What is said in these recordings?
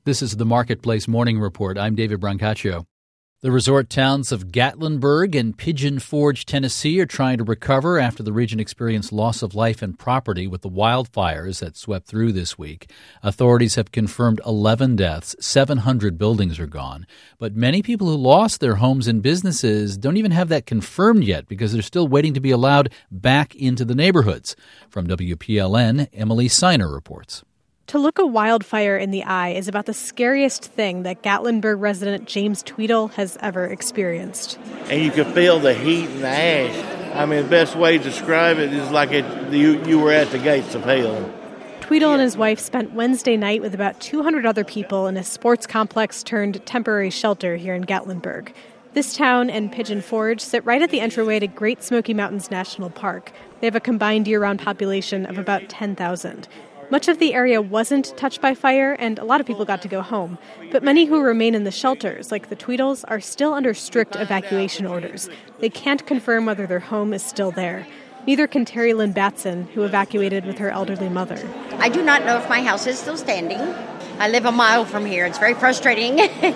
This is the Marketplace Morning Report. I'm David Brancaccio. The resort towns of Gatlinburg and Pigeon Forge, Tennessee, are trying to recover after the region experienced loss of life and property with the wildfires that swept through this week. Authorities have confirmed 11 deaths, 700 buildings are gone. But many people who lost their homes and businesses don't even have that confirmed yet because they're still waiting to be allowed back into the neighborhoods. From WPLN, Emily Siner reports. To look a wildfire in the eye is about the scariest thing that Gatlinburg resident James Tweedle has ever experienced. And you can feel the heat and the ash. I mean, the best way to describe it is like you were at the gates of hell. Tweedle and his wife spent Wednesday night with about 200 other people in a sports complex turned temporary shelter here in Gatlinburg. This town and Pigeon Forge sit right at the entryway to Great Smoky Mountains National Park. They have a combined year-round population of about 10,000. Much of the area wasn't touched by fire, and a lot of people got to go home. But many who remain in the shelters, like the Tweedles, are still under strict evacuation orders. They can't confirm whether their home is still there. Neither can Terry Lynn Batson, who evacuated with her elderly mother. I do not know if my house is still standing. I live a mile from here. It's very frustrating.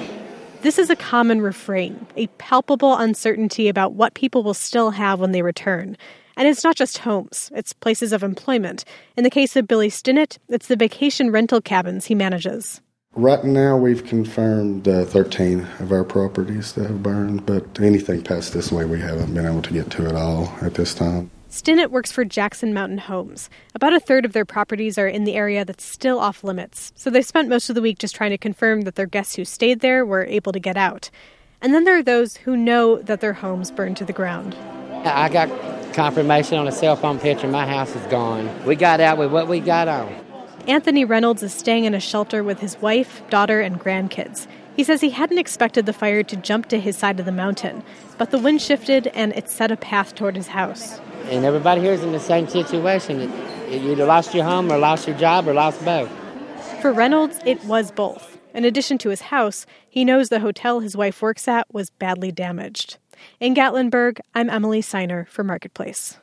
This is a common refrain, a palpable uncertainty about what people will still have when they return. And it's not just homes, it's places of employment. In the case of Billy Stinnett, it's the vacation rental cabins he manages. Right now we've confirmed 13 of our properties that have burned, but anything past this way we haven't been able to get to at all at this time. Stinnett works for Jackson Mountain Homes. About a third of their properties are in the area that's still off limits, so they spent most of the week just trying to confirm that their guests who stayed there were able to get out. And then there are those who know that their homes burned to the ground. I got confirmation on a cell phone picture. My house is gone. We got out with what we got on. Anthony Reynolds is staying in a shelter with his wife, daughter, and grandkids. He says he hadn't expected the fire to jump to his side of the mountain, but the wind shifted and it set a path toward his house. And everybody here is in the same situation. You either lost your home or lost your job or lost both. For Reynolds, it was both. In addition to his house, he knows the hotel his wife works at was badly damaged. In Gatlinburg, I'm Emily Siner for Marketplace.